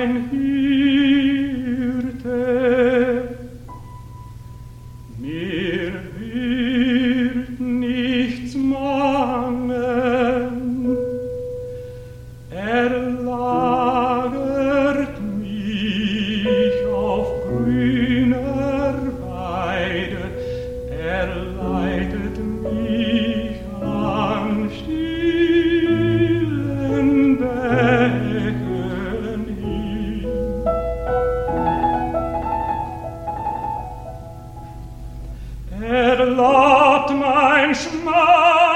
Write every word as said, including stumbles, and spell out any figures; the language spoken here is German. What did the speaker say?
mein Hirte, mir wird nichts mangeln, er lagert mich auf grüner Weide, er leitet mich an stillen Becken hin. Er labt mein Schmerz